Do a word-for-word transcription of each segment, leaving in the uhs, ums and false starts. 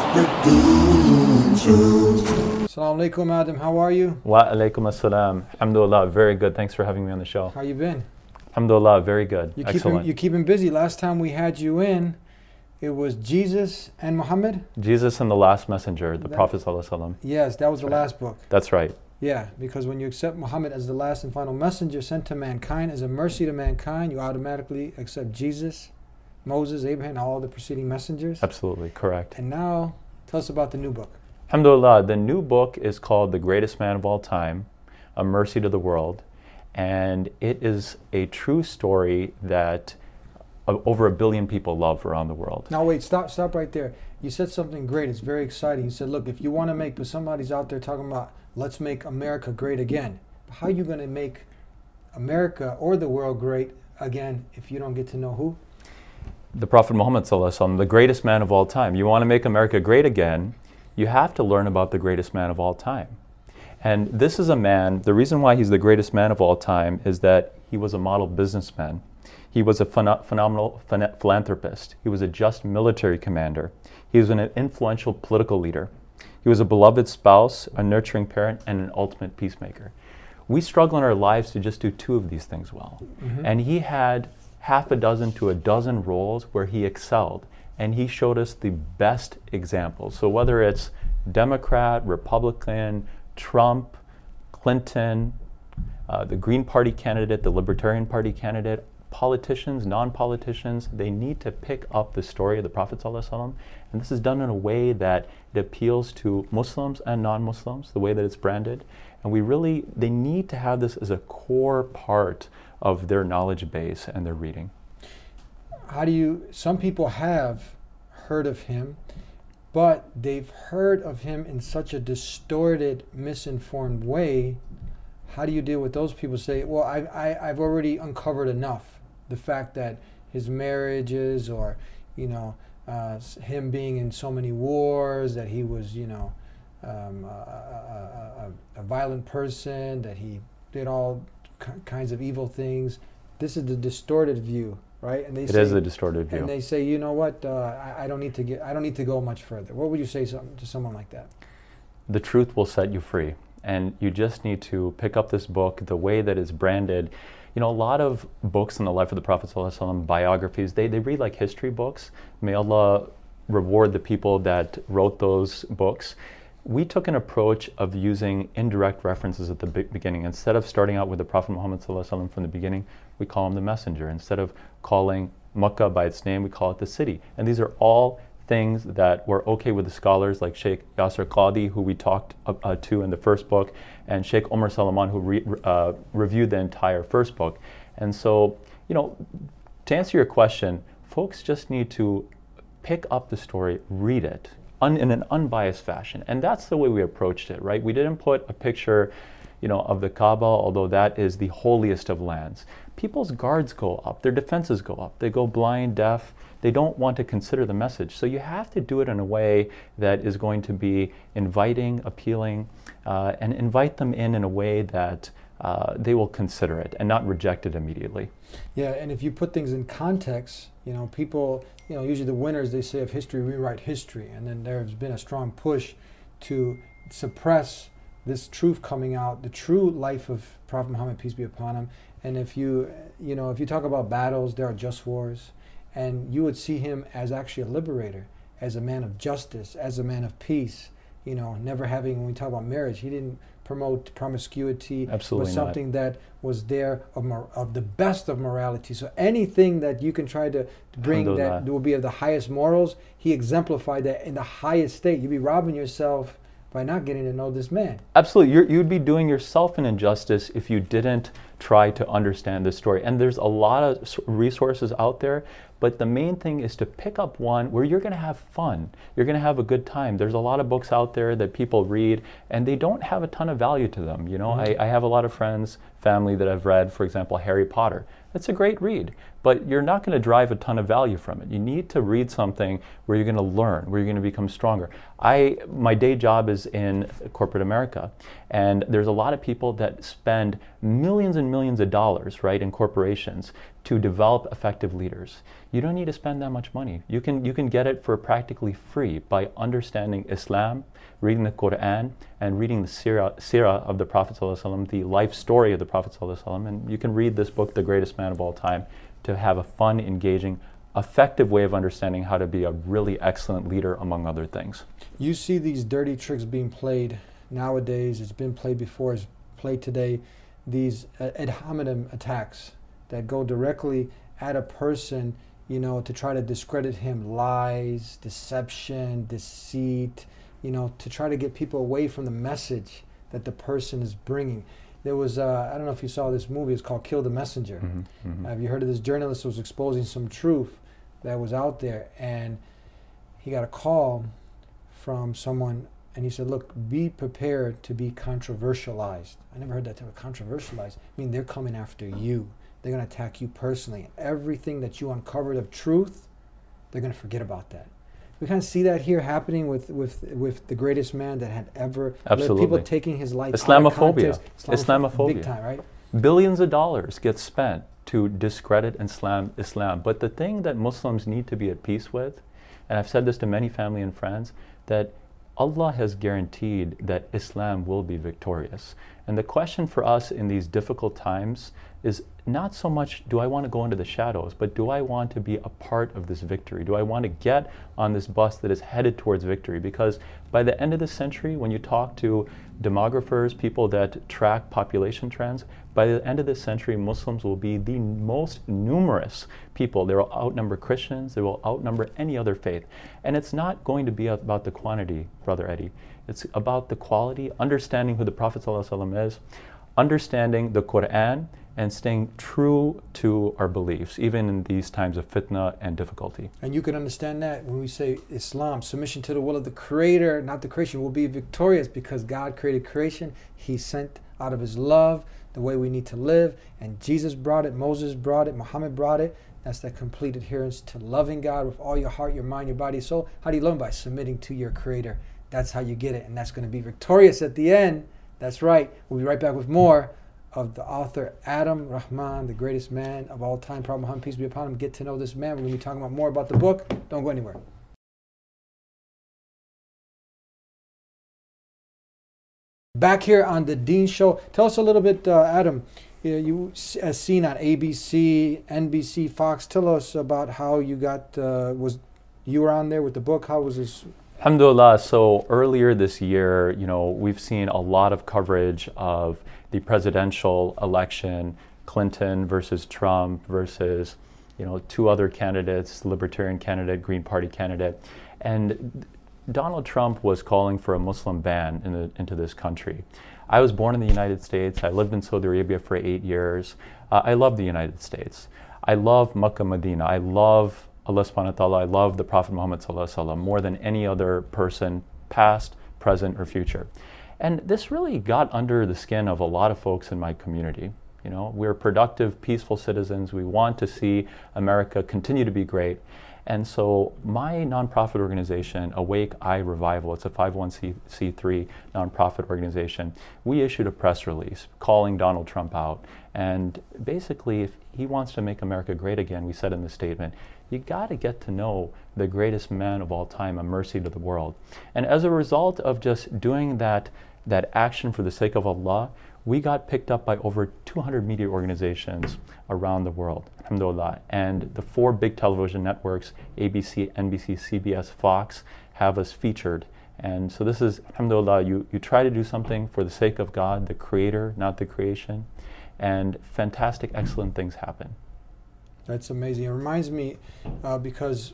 Assalamu alaikum, Adam. How are you? Wa alaikum assalam. Alhamdulillah, very good. Thanks for having me on the show. How you been? Alhamdulillah, very good. You Excellent. keeping, you keeping busy. Last time we had you in, it was Jesus and Muhammad? Jesus and the Last Messenger, the That- Prophet Sallallahu Alaihi Wasallam. Yes, that was the last book. That's right. Yeah, because when you accept Muhammad as the last and final messenger sent to mankind as a mercy to mankind, you automatically accept Jesus, Moses, Abraham, and all the preceding messengers. Absolutely, correct. And now, tell us about the new book. Alhamdulillah, the new book is called The Greatest Man of All Time, A Mercy to the World. And it is a true story that uh, over a billion people love around the world. Now wait, stop stop right there. You said something great, it's very exciting. You said, look, if you want to make, but somebody's out there talking about, let's make America great again. How are you going to make America or the world great again if you don't get to know who? The Prophet Muhammad Sallallahu Alaihi Wasallam, the greatest man of all time. You want to make America great again, you have to learn about the greatest man of all time. And this is a man, the reason why he's the greatest man of all time is that he was a model businessman. He was a phen- phenomenal phen- philanthropist. He was a just military commander. He was an influential political leader. He was a beloved spouse, a nurturing parent, and an ultimate peacemaker. We struggle in our lives to just do two of these things well. Mm-hmm. And he had half a dozen to a dozen roles where he excelled. And he showed us the best examples. So whether it's Democrat, Republican, Trump, Clinton, uh, the Green Party candidate, the Libertarian Party candidate, politicians, non-politicians, they need to pick up the story of the Prophet ﷺ. And this is done in a way that it appeals to Muslims and non-Muslims, the way that it's branded. And we really, they need to have this as a core part of their knowledge base and their reading. How do you, some people have heard of him, but they've heard of him in such a distorted, misinformed way. How do you deal with those people? Say, well, I, I, I've already uncovered enough. The fact that his marriages or, you know, uh, him being in so many wars, that he was, you know, um, a, a, a, a violent person, that he did all k- kinds of evil things. This is the distorted view. Right, and they it say, is a distorted view. And they say, you know what? Uh, I, I don't need to get. I don't need to go much further. What would you say some, to someone like that? The truth will set you free, and you just need to pick up this book the way that it's branded. You know, a lot of books in the life of the Prophet ﷺ, biographies, they they read like history books. May Allah reward the people that wrote those books. We took an approach of using indirect references at the be- beginning. Instead of starting out with the Prophet Muhammad ﷺ from the beginning, we call him the messenger. Instead of calling Makkah by its name, we call it the city. And these are all things that were okay with the scholars like Sheikh Yasser Qadhi, who we talked uh, to in the first book, and Sheikh Omar Salaman, who re- uh, reviewed the entire first book. And so, you know, to answer your question, folks just need to pick up the story, read it, Un, in an unbiased fashion. And that's the way we approached it, right? We didn't put a picture, you know, of the Kaaba, although that is the holiest of lands. People's guards go up, their defenses go up, they go blind, deaf, they don't want to consider the message. So you have to do it in a way that is going to be inviting, appealing, uh, and invite them in in a way that uh, they will consider it and not reject it immediately. Yeah, and if you put things in context, you know, people, you know, usually the winners, they say, of history, rewrite history. And then there's been a strong push to suppress this truth coming out, the true life of Prophet Muhammad, peace be upon him. And if you, you know, if you talk about battles, there are just wars. And you would see him as actually a liberator, as a man of justice, as a man of peace. You know, never having, when we talk about marriage, he didn't promote promiscuity. Absolutely was not. something that was there of, mor- of the best of morality. So anything that you can try to, to bring that will be of the highest morals, he exemplified that in the highest state. You'd be robbing yourself by not getting to know this man. Absolutely. You're, you'd be doing yourself an injustice if you didn't try to understand this story. And there's a lot of resources out there, but the main thing is to pick up one where you're going to have fun. You're going to have a good time. There's a lot of books out there that people read, and they don't have a ton of value to them. You know, mm-hmm. I, I have a lot of friends, family that I've read, for example, Harry Potter. It's a great read, but you're not going to derive a ton of value from it. You need to read something where you're going to learn, where you're going to become stronger. I, my day job is in corporate America, and there's a lot of people that spend millions and millions of dollars, right, in corporations to develop effective leaders. You don't need to spend that much money. You can, you can get it for practically free by understanding Islam, reading the Quran, and reading the Sirah, Sirah of the Prophet ﷺ, the life story of the Prophet ﷺ. And you can read this book, The Greatest Man of All Time, to have a fun, engaging, effective way of understanding how to be a really excellent leader, among other things. You see these dirty tricks being played nowadays. It's been played before, it's played today. These uh, ad hominem attacks that go directly at a person, you know, to try to discredit him. Lies, deception, deceit, you know, to try to get people away from the message that the person is bringing. There was, uh, I don't know if you saw this movie, it's called Kill the Messenger. Mm-hmm, mm-hmm. Uh, have you heard of this journalist who was exposing some truth that was out there? And he got a call from someone, and he said, look, be prepared to be controversialized. I never heard that term, controversialized. I mean, they're coming after you. They're going to attack you personally. Everything that you uncovered of truth, they're going to forget about that. We kind of see that here happening with, with, with the greatest man that had ever Absolutely. lived. People taking his life Islamophobia. out of context. Islamophobia. Big time, right? Billions of dollars get spent to discredit Islam, Islam. But the thing that Muslims need to be at peace with, and I've said this to many family and friends, that Allah has guaranteed that Islam will be victorious. And the question for us in these difficult times is not so much, do I want to go into the shadows, but do I want to be a part of this victory? Do I want to get on this bus that is headed towards victory? Because by the end of the century, when you talk to demographers, people that track population trends, by the end of this century, Muslims will be the most numerous people. They will outnumber Christians, they will outnumber any other faith. And it's not going to be about the quantity, Brother Eddie. It's about the quality, understanding who the Prophet ﷺ is, understanding the Quran, and staying true to our beliefs, even in these times of fitna and difficulty. And you can understand that when we say Islam, submission to the will of the Creator, not the creation, will be victorious because God created creation. He sent out of His love the way we need to live, and Jesus brought it, Moses brought it, Muhammad brought it. That's that complete adherence to loving God with all your heart, your mind, your body, soul. How do you learn? By submitting to your Creator. That's how you get it, and that's going to be victorious at the end. That's right. We'll be right back with more of the author Adam Rahman, the greatest man of all time. Prophet Muhammad, peace be upon him. Get to know this man. We're going to be talking about more about the book. Don't go anywhere. Back here on the Dean Show. Tell us a little bit, uh, Adam. You, you as seen on A B C, N B C, Fox. Tell us about how you got. Uh, was you were on there with the book? How was this? Alhamdulillah. So earlier this year, you know, we've seen a lot of coverage of the presidential election, Clinton versus Trump versus, you know, two other candidates, Libertarian candidate, Green Party candidate. And Donald Trump was calling for a Muslim ban in the, into this country. I was born in the United States. I lived in Saudi Arabia for eight years. Uh, I love the United States. I love Makkah, Medina. I love Allah subhanahu wa ta'ala. I love the Prophet Muhammad sallallahu alaihi wasallam more than any other person, past, present, or future. And this really got under the skin of a lot of folks in my community. You know, we're productive, peaceful citizens. We want to see America continue to be great. And so my nonprofit organization, Awake Eye Revival, it's a five oh one c three nonprofit organization, we issued a press release calling Donald Trump out. And basically, if he wants to make America great again, we said in the statement, you got to get to know the greatest man of all time, a mercy to the world. And as a result of just doing that, that action for the sake of Allah, we got picked up by over two hundred media organizations around the world, alhamdulillah. And the four big television networks, A B C, N B C, C B S, Fox, have us featured. And so this is, alhamdulillah, you, you try to do something for the sake of God, the Creator, not the creation, and fantastic, excellent things happen. That's amazing. It reminds me uh, because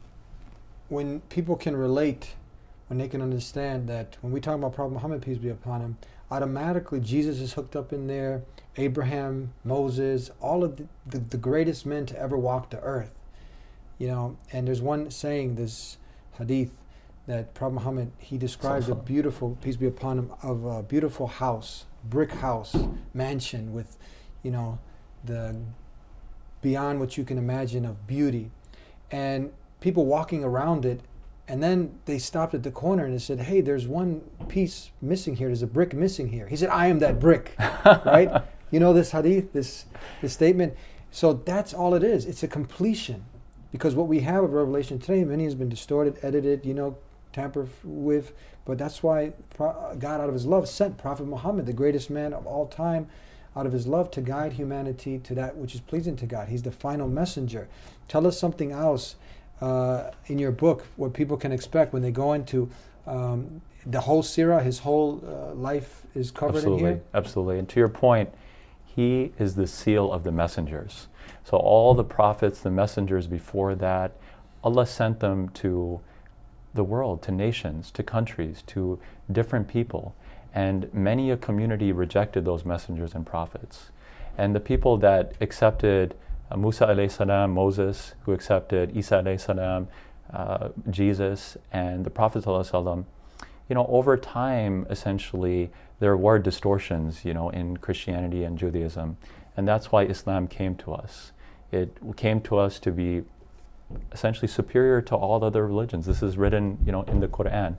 when people can relate, when they can understand that when we talk about Prophet Muhammad, peace be upon him, automatically Jesus is hooked up in there, Abraham, Moses, all of the, the, the greatest men to ever walk the earth. You know, and there's one saying, this hadith, that Prophet Muhammad, he describes a beautiful, peace be upon him, of a beautiful house, brick house, mansion with, you know, the beyond what you can imagine of beauty. And people walking around it, and then they stopped at the corner and they said, hey, there's one piece missing here. There's a brick missing here. He said, I am that brick, right? You know this hadith, this, this statement. So that's all it is. It's a completion. Because what we have of Revelation today, many has been distorted, edited, you know, tampered with. But that's why God, out of his love, sent Prophet Muhammad, the greatest man of all time, out of his love to guide humanity to that which is pleasing to God. He's the final messenger. Tell us something else uh, in your book, what people can expect when they go into um, the whole Sirah, his whole uh, life is covered Absolutely. in here? Absolutely. And to your point, he is the seal of the messengers. So all the prophets, the messengers before that, Allah sent them to the world, to nations, to countries, to different people. And many a community rejected those messengers and prophets. And the people that accepted uh, Musa alayhi salam, Moses, who accepted Isa alayhi salam, uh, Jesus, and the Prophet sallallahu alaihi wasallam, you know, over time, essentially, there were distortions, you know, in Christianity and Judaism. And that's why Islam came to us. It came to us to be essentially superior to all other religions. This is written, you know, in the Quran.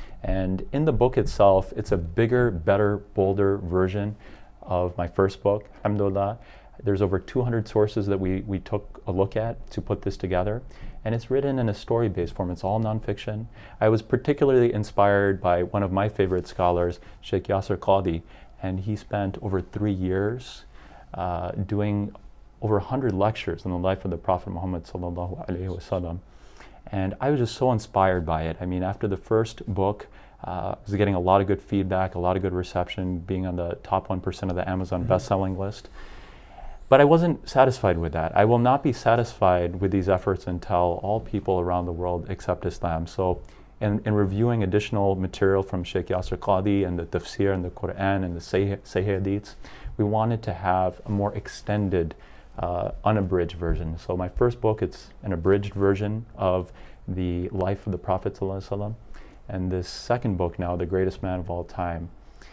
And in the book itself, it's a bigger, better, bolder version of my first book, Alhamdulillah. There's over two hundred sources that we, we took a look at to put this together. And it's written in a story-based form. It's all nonfiction. I was particularly inspired by one of my favorite scholars, Sheikh Yasir Qadhi, and he spent over three years uh, doing over one hundred lectures on the life of the Prophet Muhammad sallallahu alaihi wasallam. And I was just so inspired by it. I mean, after the first book, uh, I was getting a lot of good feedback, a lot of good reception, being on the top one percent of the Amazon mm-hmm. best-selling list. But I wasn't satisfied with that. I will not be satisfied with these efforts until all people around the world accept Islam. So in, in reviewing additional material from Sheikh Yasir Qadhi and the tafsir and the Quran and the Sahih Hadiths, we wanted to have a more extended, uh, unabridged version. So my first book, it's an abridged version of the life of the Prophet ﷺ. And this second book now, The Greatest Man of All Time,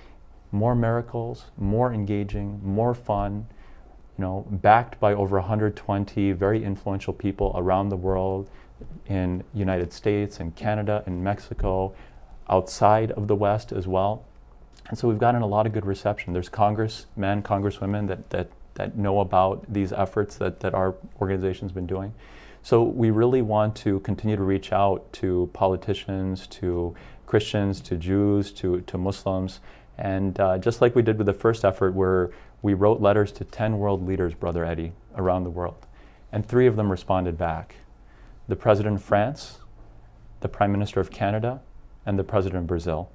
more miracles, more engaging, more fun, you know, backed by over one hundred twenty very influential people around the world, in United States and Canada and Mexico, outside of the West as well. And so we've gotten a lot of good reception. There's congressmen, congresswomen that, that, that know about these efforts that, that our organization's been doing. So we really want to continue to reach out to politicians, to Christians, to Jews, to, to Muslims. And uh, just like we did with the first effort, where we wrote letters to ten world leaders, Brother Eddie, around the world. And three of them responded back. The President of France, the Prime Minister of Canada, and the President of Brazil.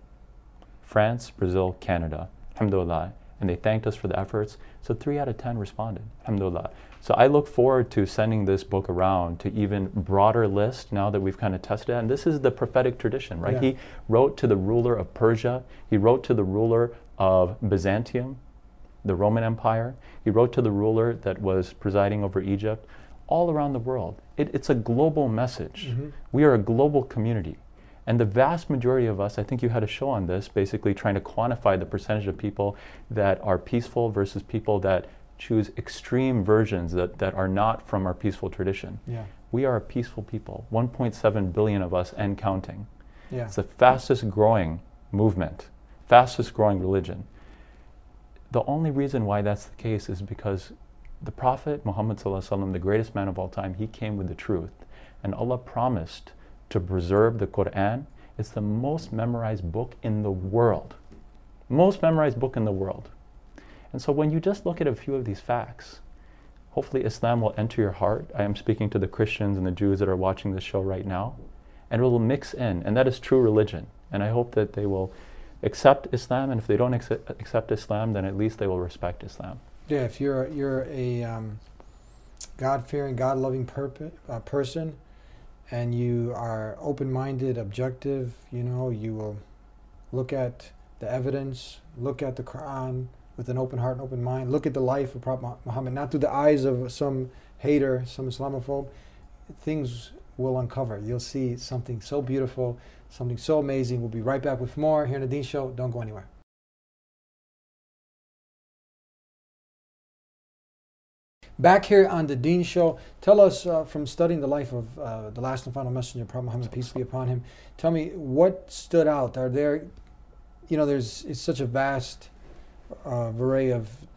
France, Brazil, Canada, alhamdulillah. And they thanked us for the efforts. So three out of ten responded, alhamdulillah. So I look forward to sending this book around to even broader list now that we've kind of tested it. And this is the prophetic tradition, right? Yeah. He wrote to the ruler of Persia. He wrote to the ruler of Byzantium, the Roman Empire. He wrote to the ruler that was presiding over Egypt, all around the world. It, it's a global message. Mm-hmm. We are a global community. And the vast majority of us, I think you had a show on this, basically trying to quantify the percentage of people that are peaceful versus people that choose extreme versions that, that are not from our peaceful tradition. Yeah. We are a peaceful people, one point seven billion of us and counting. Yeah. It's the fastest growing movement, fastest growing religion. The only reason why that's the case is because the Prophet Muhammad sallallahu alaihi wasallam, the greatest man of all time, he came with the truth. And Allah promised to preserve the Quran. It's the most memorized book in the world. Most memorized book in the world. And so when you just look at a few of these facts, hopefully Islam will enter your heart. I am speaking to the Christians and the Jews that are watching this show right now. And it will mix in. And that is true religion. And I hope that they will accept Islam. And if they don't accept, accept Islam, then at least they will respect Islam. Yeah, if you're, you're a um, God-fearing, God-loving perp- uh, person, and you are open-minded, objective, you know, you will look at the evidence, look at the Quran with an open heart and open mind, look at the life of Prophet Muhammad, not through the eyes of some hater, some Islamophobe. Things will uncover. You'll see something so beautiful, something so amazing. We'll be right back with more here in the Deen Show. Don't go anywhere. Back here on the Deen Show, tell us uh, from studying the life of uh, the last and final messenger, Prophet Muhammad, peace be upon him. Tell me what stood out. Are there, you know, there's it's such a vast uh, array of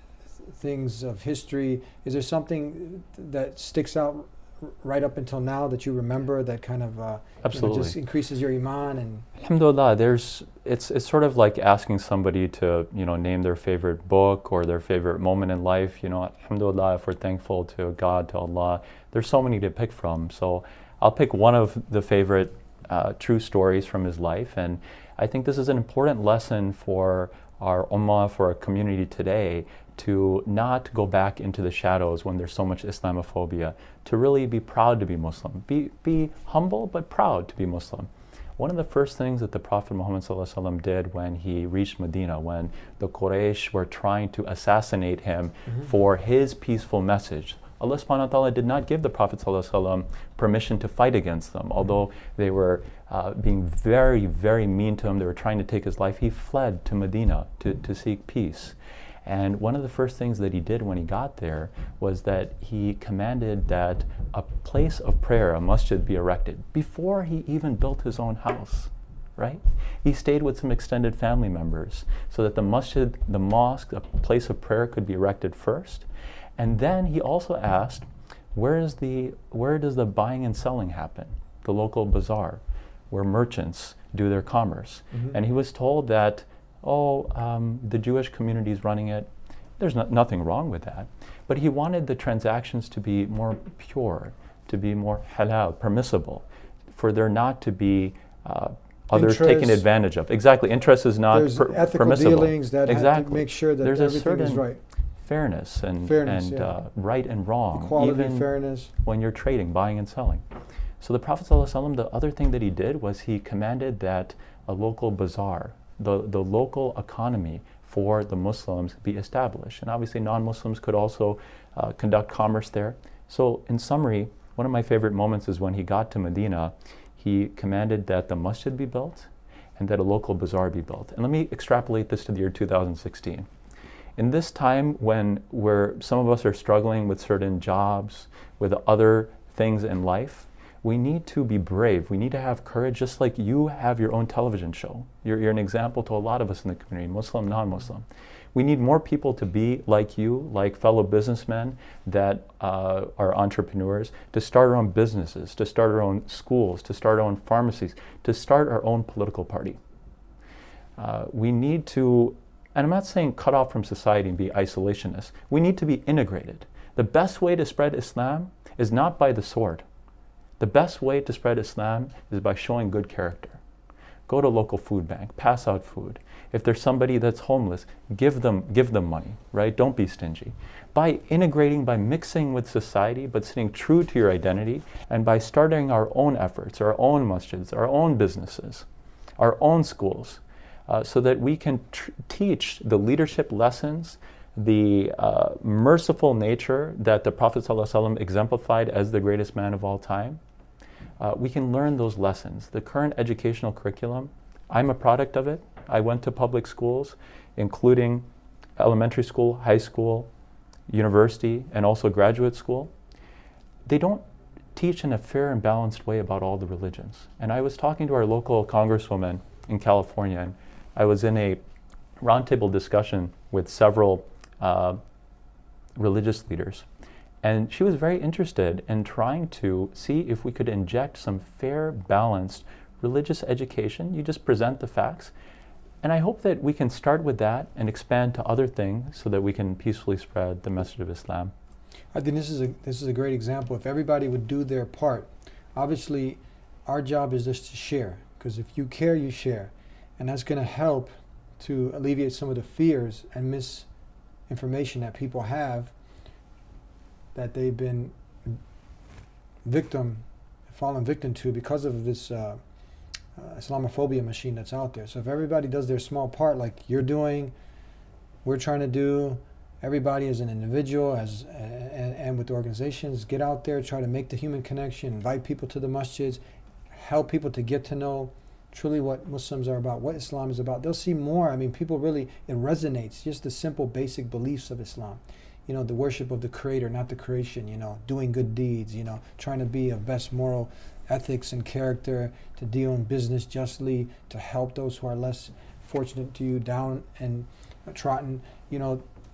things of history, is there something that sticks out right up until now that you remember that kind of uh, Absolutely. You know, just increases your iman? And Alhamdulillah, there's it's it's sort of like asking somebody to, you know, name their favorite book or their favorite moment in life. You know, Alhamdulillah, if we're thankful to God, to Allah, there's so many to pick from. So I'll pick one of the favorite uh, true stories from his life, and I think this is an important lesson for our ummah, for our community today, to not go back into the shadows when there's so much Islamophobia, to really be proud to be Muslim. Be, be humble but proud to be Muslim. One of the first things that the Prophet Muhammad sallallahu alaihi wasallam did when he reached Medina, when the Quraysh were trying to assassinate him mm-hmm. for his peaceful message, Allah subhanahu wa ta'ala did not give the Prophet sallallahu alaihi wasallam permission to fight against them. Although they were uh, being very, very mean to him, they were trying to take his life, he fled to Medina to, to seek peace. And one of the first things that he did when he got there was that he commanded that a place of prayer, a masjid, be erected before he even built his own house, right? He stayed with some extended family members so that the masjid, the mosque, a place of prayer could be erected first. And then he also asked, where is the, where does the buying and selling happen? The local bazaar, where merchants do their commerce. Mm-hmm. And he was told that, oh, um, the Jewish community is running it. There's no, nothing wrong with that. But he wanted the transactions to be more pure, to be more halal, permissible, for there not to be uh, others interest, taken advantage of. Exactly, interest is not there's per- ethical permissible. dealings that exactly. have to make sure that there's everything a is certain right. fairness and, fairness, and yeah. uh, right and wrong, Equality, even fairness. when you're trading, buying and selling. So the Prophet ﷺ, the other thing that he did was he commanded that a local bazaar, the, the local economy for the Muslims be established. And obviously non-Muslims could also uh, conduct commerce there. So in summary, one of my favorite moments is when he got to Medina, he commanded that the masjid be built and that a local bazaar be built. And let me extrapolate this to the year two thousand sixteen. In this time when we're, some of us are struggling with certain jobs, with other things in life, we need to be brave. We need to have courage, just like you have your own television show. You're, you're an example to a lot of us in the community, Muslim, non-Muslim. We need more people to be like you, like fellow businessmen that uh, are entrepreneurs, to start our own businesses, to start our own schools, to start our own pharmacies, to start our own political party. Uh, we need to, and I'm not saying cut off from society and be isolationists. We need to be integrated. The best way to spread Islam is not by the sword. The best way to spread Islam is by showing good character. Go to a local food bank, pass out food. If there's somebody that's homeless, give them, give them money, right? Don't be stingy. By integrating, by mixing with society, but staying true to your identity, and by starting our own efforts, our own masjids, our own businesses, our own schools, uh, so that we can tr- teach the leadership lessons, the uh, merciful nature that the Prophet ﷺ exemplified as the greatest man of all time. Uh, we can learn those lessons. The current educational curriculum, I'm a product of it. I went to public schools, including elementary school, high school, university, and also graduate school. They don't teach in a fair and balanced way about all the religions. And I was talking to our local congresswoman in California, and I was in a roundtable discussion with several uh, religious leaders. And she was very interested in trying to see if we could inject some fair, balanced religious education. You just present the facts. And I hope that we can start with that and expand to other things so that we can peacefully spread the message of Islam. I think this is a this is a great example. If everybody would do their part, obviously our job is just to share, because if you care, you share. And that's going to help to alleviate some of the fears and misinformation that people have, that they've been victim, fallen victim to because of this uh, uh, Islamophobia machine that's out there. So if everybody does their small part, like you're doing, we're trying to do, everybody as an individual, as uh, and, and with organizations, get out there, try to make the human connection, invite people to the masjids, help people to get to know truly what Muslims are about, what Islam is about. They'll see more. I mean, people really, it resonates, just the simple basic beliefs of Islam. You know, the worship of the Creator, not the creation, you know, doing good deeds, you know, trying to be of best moral ethics and character, to deal in business justly, to help those who are less fortunate to you, down and trodden. You know,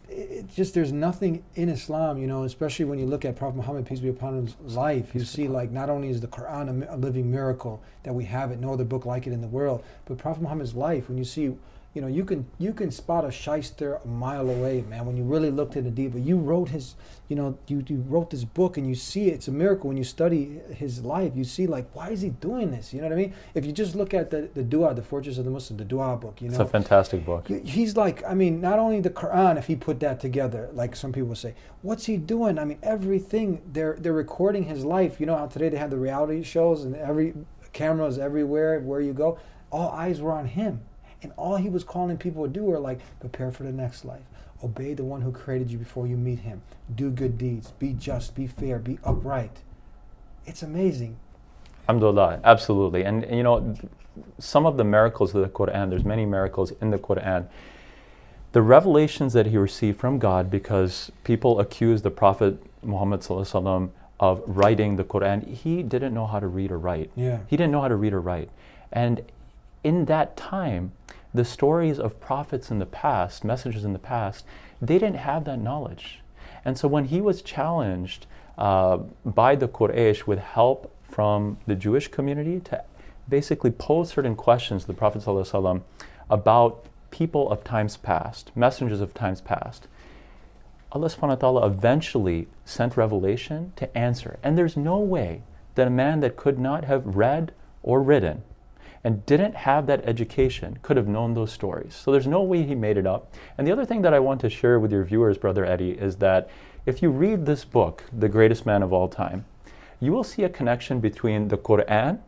it's just there's nothing in Islam, you know, especially when you look at Prophet Muhammad, peace be upon his life, you see like not only is the Quran a, mi- a living miracle that we have it, no other book like it in the world, but Prophet Muhammad's life, when you see, you know, you can you can spot a shyster a mile away, man, when you really looked into deep. But you wrote his, you know, you, you wrote this book and you see it, it's a miracle when you study his life. You see like, why is he doing this? You know what I mean? If you just look at the, the Dua, the Fortress of the Muslim, the Dua book, you know. It's a fantastic book. He's like, I mean, not only the Quran, if he put that together, like some people say, what's he doing? I mean, everything, they're they're recording his life. You know how today they have the reality shows and every cameras everywhere, where you go, all eyes were on him. And all he was calling people to do were like, prepare for the next life. Obey the one who created you before you meet him. Do good deeds. Be just. Be fair. Be upright. It's amazing. Alhamdulillah, absolutely. And, and you know, some of the miracles of the Quran, there's many miracles in the Quran. The revelations that he received from God, because people accused the Prophet Muhammad sallallahu alaihi wasallam of writing the Quran, he didn't know how to read or write. Yeah. He didn't know how to read or write. And in that time, the stories of prophets in the past, messengers in the past, they didn't have that knowledge. And so when he was challenged uh, by the Quraysh with help from the Jewish community to basically pose certain questions to the Prophet ﷺ about people of times past, messengers of times past, Allah subhanahu wa ta'ala eventually sent revelation to answer. And there's no way that a man that could not have read or written and didn't have that education could have known those stories. So there's no way he made it up. And the other thing that I want to share with your viewers, Brother Eddie, is that if you read this book, The Greatest Man of All Time, you will see a connection between the Quran,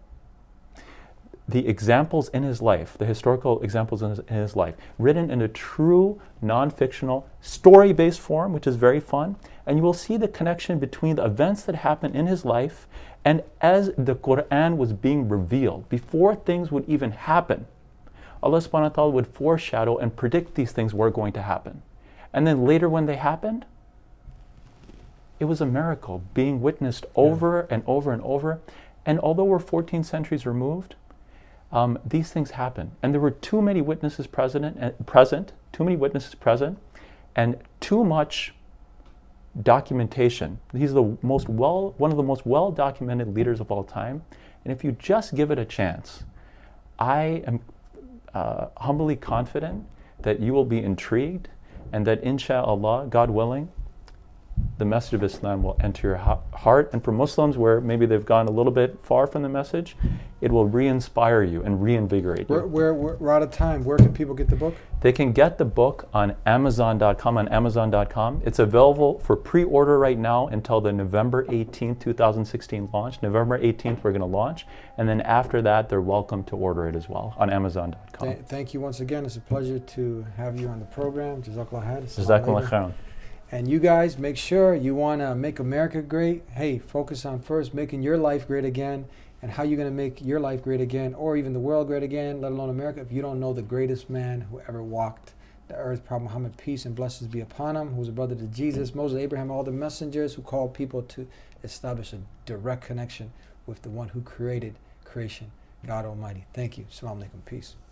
the examples in his life, the historical examples in his, in his life, written in a true non-fictional story-based form, which is very fun, and you will see the connection between the events that happened in his life and as the Quran was being revealed, before things would even happen, Allah subhanahu wa ta'ala would foreshadow and predict these things were going to happen. And then later when they happened, it was a miracle being witnessed over yeah. and over and over. And although we're fourteen centuries removed, um, these things happen. And there were too many witnesses present, uh, present, too many witnesses present, and too much documentation. He's the most well, one of the most well-documented leaders of all time. And if you just give it a chance, I am uh, humbly confident that you will be intrigued and that insha'Allah, God willing, the message of Islam will enter your ha- heart. And for Muslims where maybe they've gone a little bit far from the message, it will re-inspire you and reinvigorate you. We're, we're, we're out of time. Where can people get the book? They can get the book on Amazon dot com, on Amazon dot com. It's available for pre-order right now until the November eighteenth, twenty sixteen launch. November eighteenth, we're going to launch. And then after that, they're welcome to order it as well on Amazon dot com. Th- thank you once again. It's a pleasure to have you on the program. Jazakallah khair. Jazakallah khair. And you guys, make sure you want to make America great. Hey, focus on first making your life great again. And how you're going to make your life great again, or even the world great again, let alone America, if you don't know the greatest man who ever walked the earth, Prophet Muhammad, peace and blessings be upon him, who was a brother to Jesus, Moses, Abraham, all the messengers who called people to establish a direct connection with the one who created creation, God Almighty. Thank you. Assalamu alaikum. Peace.